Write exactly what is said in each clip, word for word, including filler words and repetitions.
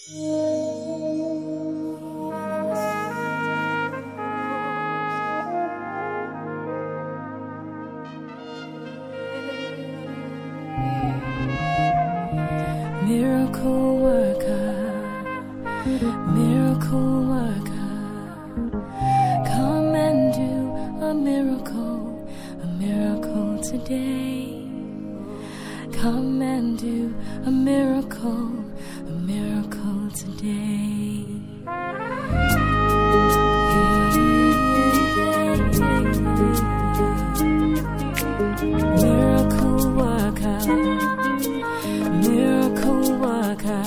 Miracle worker, miracle worker, come and do a miracle, a miracle today. Come and do a miracle, a miracle today. Miracle worker, miracle worker,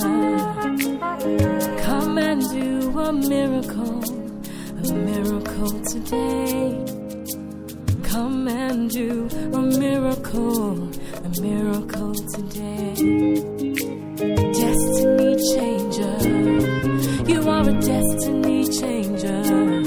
come and do a miracle, a miracle today. Come and do a miracle, a miracle today. Destiny changer, you are a destiny changer.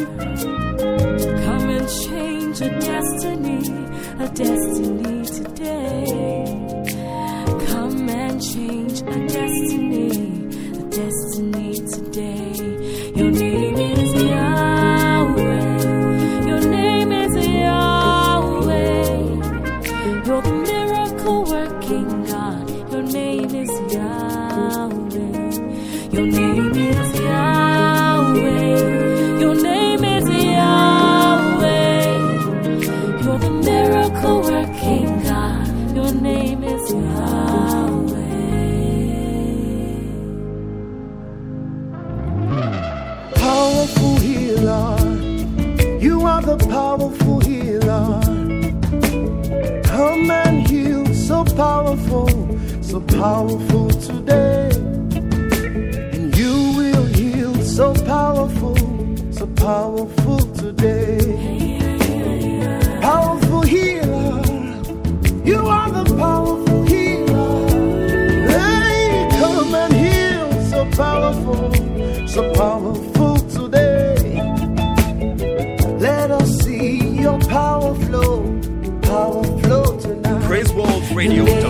Come and change a destiny, a destiny today. Come and change a destiny, a destiny today. Your name is Yahweh, your name is Yahweh. You're the miracle working God, your name is Yahweh. Your name is Yahweh, your name is Yahweh. You're the miracle working God, your name is Yahweh. Powerful healer, you are the powerful healer. Come and heal, so powerful, so powerful today. And you will heal, so powerful, so powerful today. Powerful healer, you are the powerful healer. Hey, come and heal, so powerful, so powerful today. Let us see your power flow, power flow tonight. Praise Walls Radio.